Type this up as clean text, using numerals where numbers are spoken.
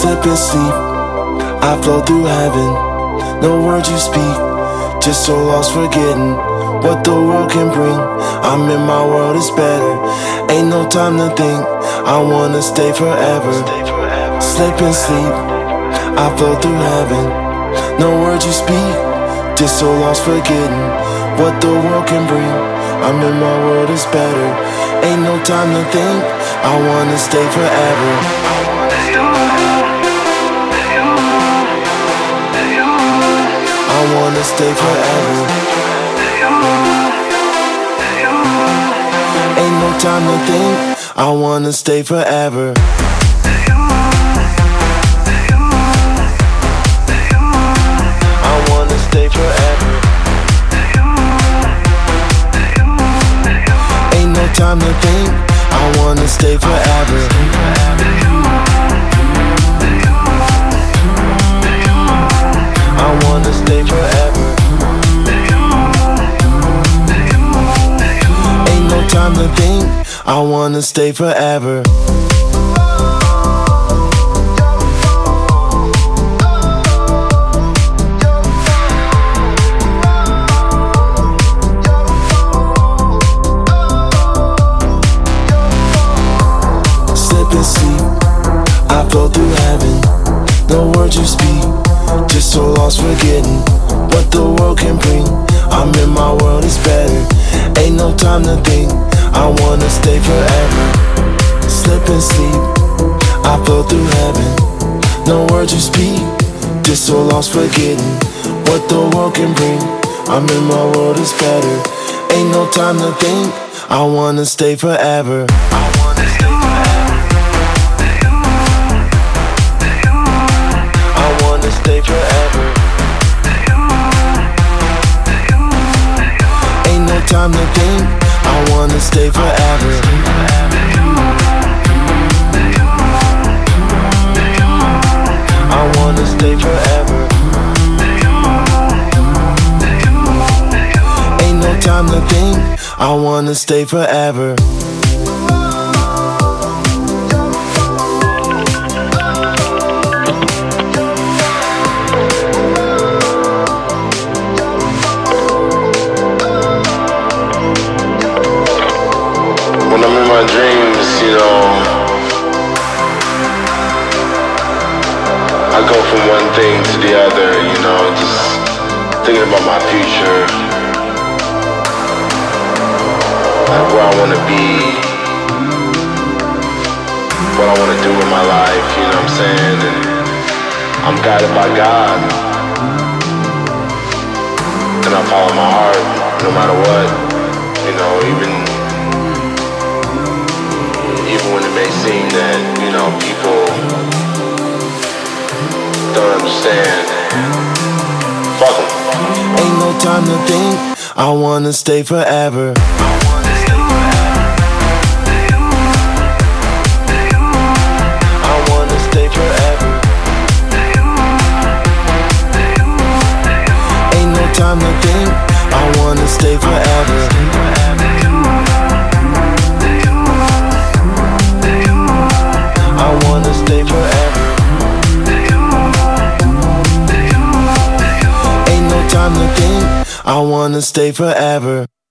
Slip and sleep, I flow through heaven. No words you speak, just so lost forgetting what the world can bring. I'm in my world, it's better. Ain't no time to think, I wanna stay forever. Slip and sleep, I flow through heaven. No words you speak, just so lost forgetting what the world can bring. I'm in my world, it's better. Ain't no time to think, I wanna stay forever. I wanna stay forever. Ain't no time to think, I wanna stay forever. I wanna stay forever. Ain't no time to think, I wanna stay forever. I wanna stay forever. Ain't no time to think, I wanna stay forever. Slip and sleep, I flow through heaven. No words you speak, just so lost forgetting what the world can bring. I'm in my world, it's better. Ain't no time to think, I wanna stay forever. Slip and sleep, I flow through heaven. No words you speak, just so lost forgetting what the world can bring. I'm in my world, it's better. Ain't no time to think, I wanna stay forever. I wanna stay forever. I wanna stay forever. Ain't no time to think, I wanna stay forever. I wanna stay forever. Ain't no time to think, I wanna stay forever. When I'm in my dreams, I go from one thing to the other, just thinking about my future, like where I want to be, what I want to do in my life, you know what I'm saying? And I'm guided by God, and I follow my heart no matter what, even when it may seem that, people don't understand. Fuck 'em. Ain't no time to think, I wanna stay forever. I wanna stay forever. Ain't no time to think, I wanna stay forever. I wanna stay forever. Ain't no time to think, I wanna stay forever.